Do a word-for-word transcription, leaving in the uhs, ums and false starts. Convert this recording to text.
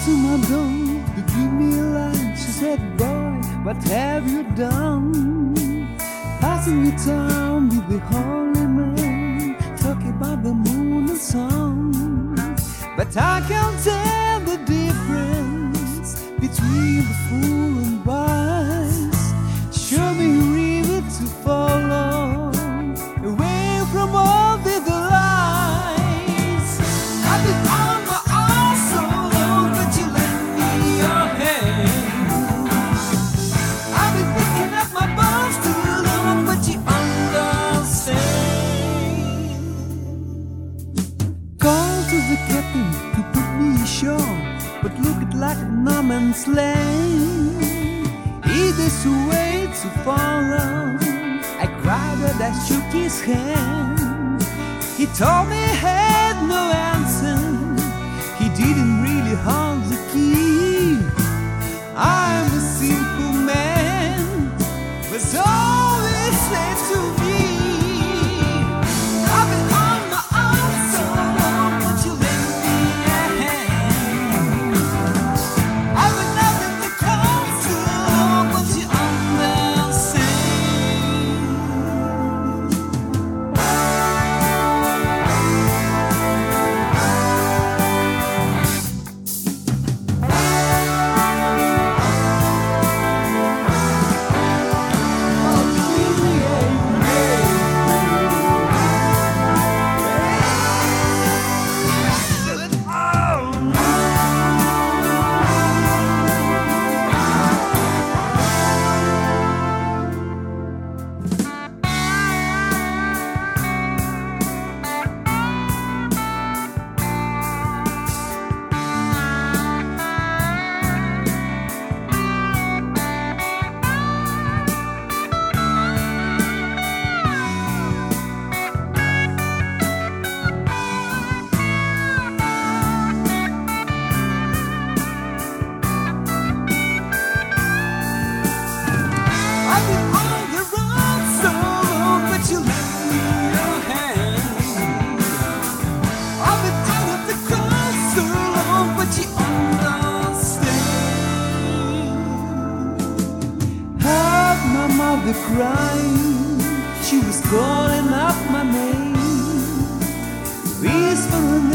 to my door to give me a light. She said, boy, what have you done? Passing your time with the holy man, talking about the moon and sun. But I can't tell the difference between the fool and wise. Show me a river to follow, away from all the other lies. I've been on my own so long, but you lent me your hand. I've been picking up my bones too long, but you understand. Call to the captain to put me ashore, but look it like a no man's land. Either's a way to follow. I cried and I shook his hand. He told me he had no answer. He didn't really hold the key. I'm a simple man, but always said to me, I've been on my own so long, but you lend me a hand. I've been nothing to come to, but you understand. I've been on the road so long, but you lent me your hand. I've been out of the crowd so long, but you understand. Heard my mother crying, she was calling up my name, whispering